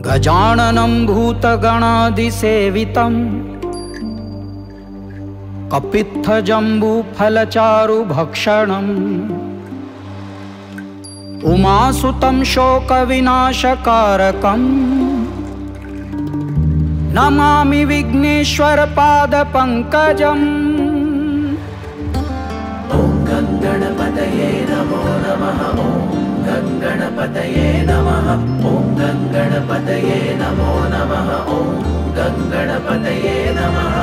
गजाननं भूतगणादिसेवितं कपित्थजम्बूफलचारुभक्षणम् उमासुतं शोकविनाशकारकम् नमामि विघ्नेश्वरपादपङ्कजम्। ॐ गङ्गणपतये नमो नमः। ॐ गङ्गणपतये नमः। ॐ गङ्गणपतये नमो नमः। ॐ गङ्गणपतये नमः।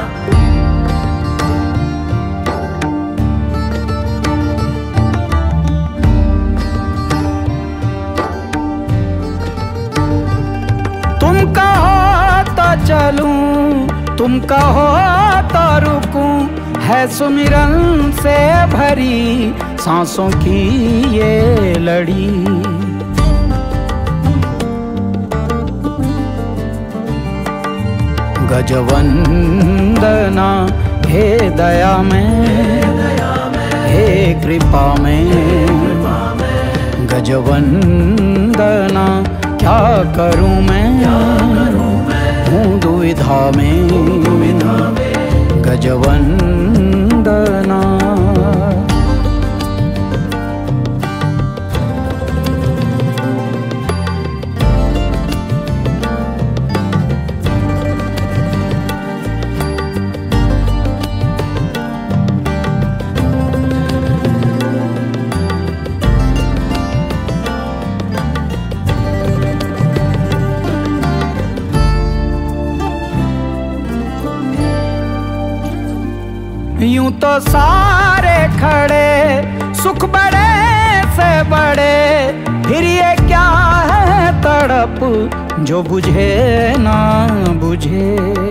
तुम कहो तो चलूं, तुम कहो तो रुकूं, है सुमिरन से भरी सांसों की ये लड़ी। गजवंदना हे दया में, हे कृपा में, गजवंदना क्या करूं मैं, हूँ दुविधा में, गजवंदना। यूं तो सारे खड़े सुख बड़े से बड़े, फिर ये क्या है तड़प जो बुझे ना बुझे।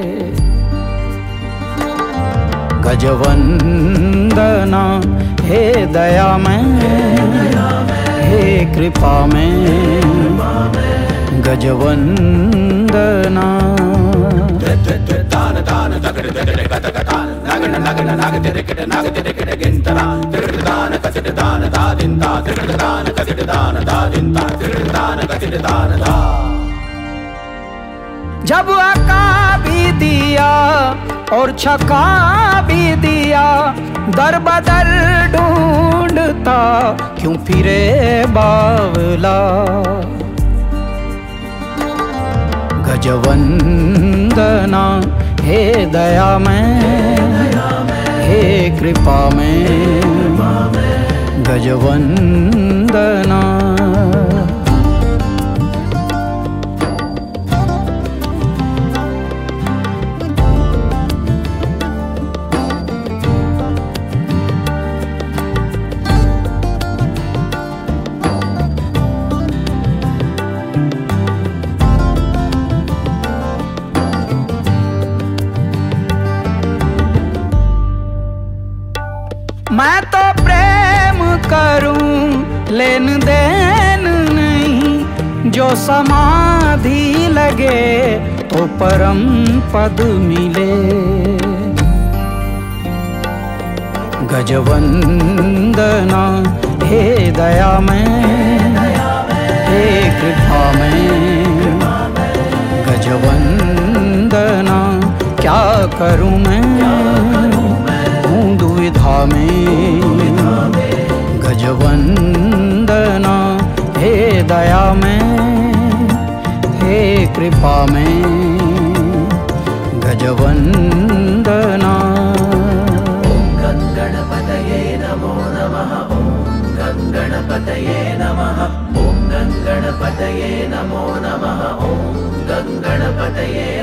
गजवंदना हे दया में, हे कृपा में, गजवंदना। जब अका भी दिया और छका भी दिया, दर बदर ढूंढता क्यों फिरे बावला। गजवंदना हे दया में, हे कृपा में, गजवंदना। मैं तो प्रेम करूं लेन देन नहीं, जो समाधि लगे तो परम पद मिले। गजवंदना हे दया में, हे कृपा में, गजवंदना क्या करूं मैं, हूँ दुविधा में। गजवंदना हे दया में, हे कृपा में, गजवंदना। ॐ गङ्गणपतये नमो नमः। ॐ गङ्गणपतये नमः। ॐ गङ्गणपतये नमो नमः। ॐ गङ्गणपतये